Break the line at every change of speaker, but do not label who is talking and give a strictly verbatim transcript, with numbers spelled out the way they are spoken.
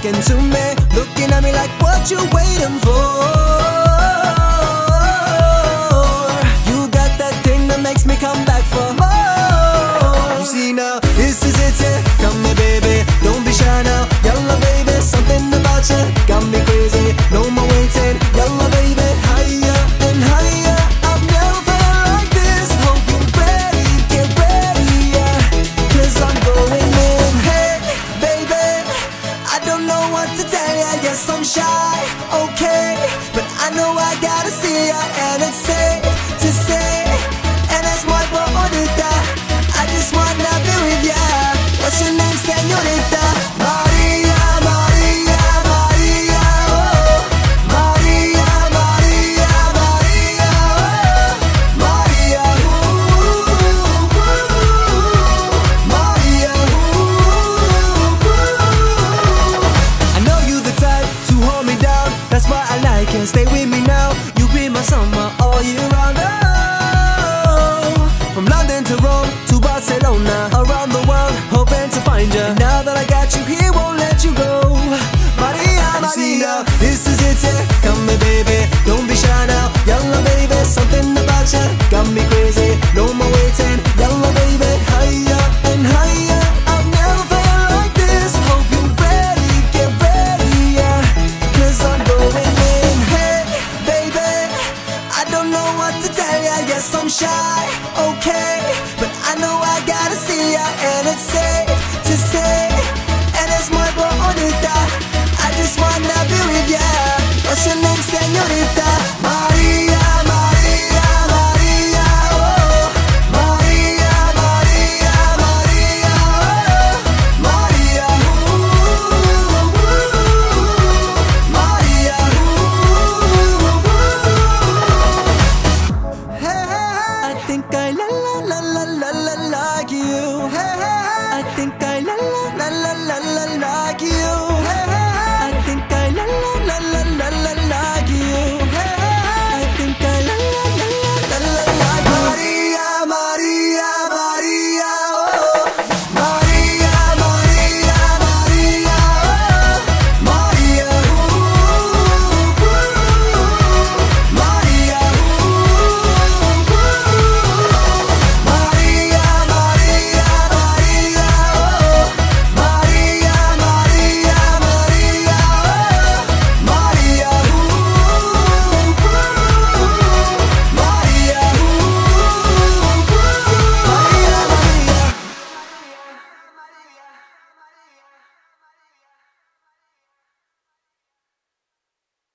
talking to me, looking at me like what you waiting for. You got that thing that makes me come back for more. You see now, this is it, yeah. Come here baby, don't be shy now. Yalla baby, something about you got me crazy. No more waiting, yalla baby, higher and higher. I've never felt like this. Hope you're ready, get ready, yeah, cause I'm going in. Hey baby, I don't know what to tell ya. Yes, I'm shy, okay, but I know I gotta see ya. And it's safe to say, and that's my bonita, I just wanna be with ya. What's your name, señorita? Maria, Maria, Maria, oh. Maria, Maria, Maria, oh. Maria, ooh, ooh, ooh. Maria, ooh, ooh. I know you the type to hold me down, that's why I like it. Stay with me now, you be my summer all year round. Oh, from London to Rome to Barcelona, around the world, hoping to find you. Now that I got you here, won't let you go. Maria, Maria, this is it, yeah. Come here, baby, don't be shy now. Yalla, baby, something about you got me crazy. No more waiting, yalla, baby, higher and higher. I've never felt like this. Hope you're ready, get ready, yeah, cause I'm going in. Hey, baby, I don't know what to tell ya. Yes, I'm shy, okay, but I know I gotta see ya. And it's safe to say, and it's my bonita, I just wanna be with ya. What's your name, señorita?